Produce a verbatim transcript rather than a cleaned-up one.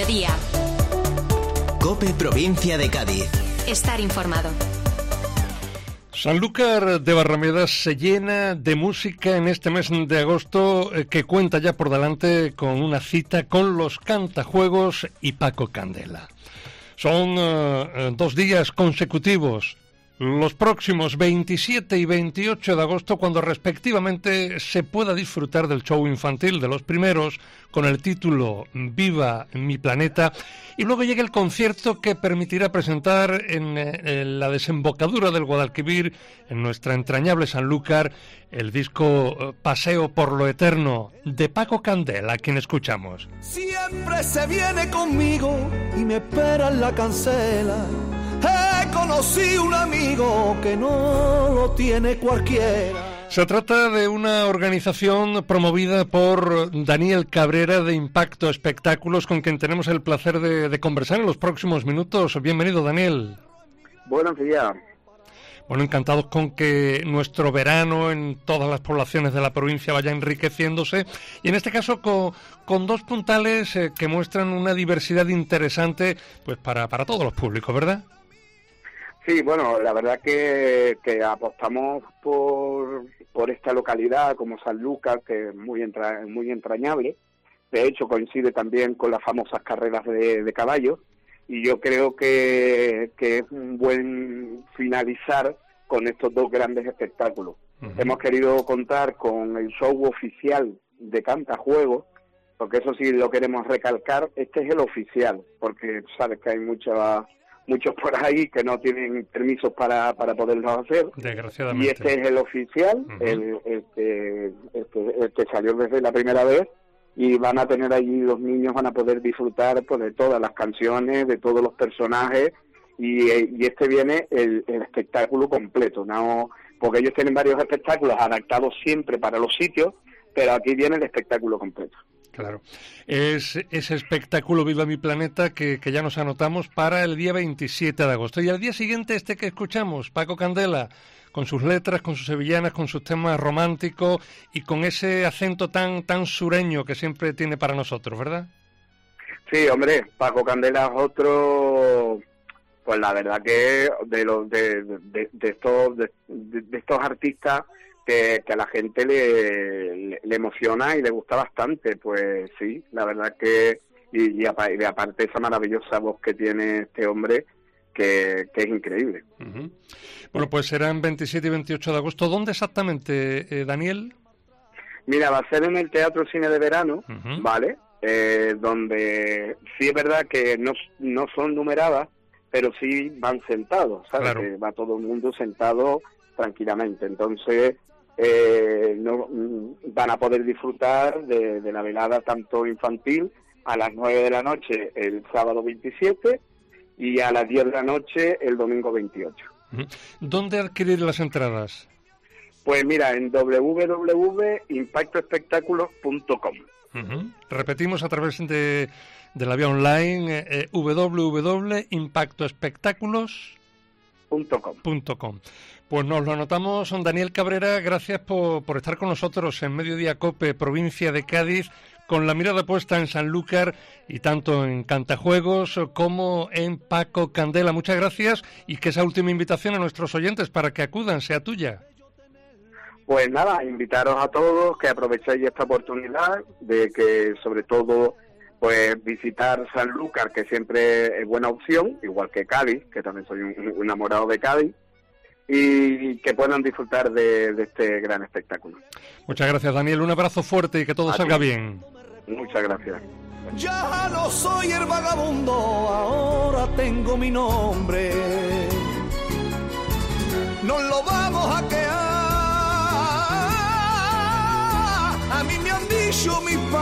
mediodía. COPE Provincia de Cádiz. Estar informado. Sanlúcar de Barrameda se llena de música en este mes de agosto, eh, que cuenta ya por delante con una cita con los Cantajuegos y Paco Candela. Son uh, dos días consecutivos, los próximos veintisiete y veintiocho de agosto, cuando respectivamente se pueda disfrutar del show infantil de los primeros con el título Viva mi planeta, y luego llega el concierto que permitirá presentar en, en la desembocadura del Guadalquivir, en nuestra entrañable Sanlúcar, el disco Paseo por lo Eterno de Paco Candela, a quien escuchamos. Siempre se viene conmigo y me espera en la cancela. He conocido un amigo que no lo tiene cualquiera. Se trata de una organización promovida por Daniel Cabrera de Impacto Espectáculos, con quien tenemos el placer de, de conversar en los próximos minutos. Bienvenido, Daniel. Buenos días. Bueno, encantados con que nuestro verano en todas las poblaciones de la provincia vaya enriqueciéndose, y en este caso con, con dos puntales eh, que muestran una diversidad interesante, pues para, para todos los públicos, ¿verdad? Sí, bueno, la verdad que, que apostamos por, por esta localidad como Sanlúcar, que es muy, entra, muy entrañable. De hecho, coincide también con las famosas carreras de, de caballos, y yo creo que, que es un buen finalizar con estos dos grandes espectáculos. Uh-huh. Hemos querido contar con el show oficial de Cantajuegos, porque eso sí lo queremos recalcar. Este es el oficial, porque sabes que hay mucha... muchos por ahí que no tienen permisos para, para poderlo hacer. Desgraciadamente. Y este es el oficial, uh-huh. el, el, que, el, que, el que salió desde la primera vez, y van a tener allí, los niños van a poder disfrutar pues, de todas las canciones, de todos los personajes, y, y este viene el, el espectáculo completo, ¿no? Porque ellos tienen varios espectáculos adaptados siempre para los sitios, pero aquí viene el espectáculo completo. Claro. Es ese espectáculo Viva mi planeta que, que ya nos anotamos para el día veintisiete de agosto. Y al día siguiente este que escuchamos, Paco Candela, con sus letras, con sus sevillanas, con sus temas románticos y con ese acento tan tan sureño que siempre tiene para nosotros, ¿verdad? Sí, hombre, Paco Candela es otro, pues la verdad que de los de, de, de estos de, de estos artistas Que, que a la gente le, le, le emociona y le gusta bastante. Pues sí, la verdad que, y, y, aparte, y aparte esa maravillosa voz que tiene este hombre, que, que es increíble. Uh-huh. Bueno, pues serán veintisiete y veintiocho de agosto. ¿Dónde exactamente, eh, Daniel? Mira, va a ser en el Teatro Cine de Verano, uh-huh. ¿vale? Eh, donde sí es verdad que no, no son numeradas, pero sí van sentados, ¿sabes? Claro. Que va todo el mundo sentado tranquilamente. Entonces... Eh, no van a poder disfrutar de, de la velada tanto infantil a las nueve de la noche el sábado veintisiete y a las diez de la noche el domingo veintiocho. ¿Dónde adquirir las entradas? Pues mira, en doble u doble u doble u punto impacto espectáculos punto com. Uh-huh. Repetimos a través de, de la vía online, eh, doble u doble u doble u punto impacto espectáculos punto com. Pues nos lo anotamos. Daniel Cabrera, gracias por, por estar con nosotros en Mediodía COPE, provincia de Cádiz, con la mirada puesta en Sanlúcar y tanto en Cantajuegos como en Paco Candela. Muchas gracias, y que esa última invitación a nuestros oyentes para que acudan sea tuya. Pues nada, invitaros a todos que aprovechéis esta oportunidad de que, sobre todo, pues visitar Sanlúcar, que siempre es buena opción, igual que Cádiz, que también soy un, un enamorado de Cádiz, y que puedan disfrutar de, de este gran espectáculo. Muchas gracias, Daniel. Un abrazo fuerte y que todo a salga ti. bien. Muchas gracias. Ya no soy el vagabundo, ahora tengo mi nombre. Nos lo vamos a quedar. A mí me han dicho mis padres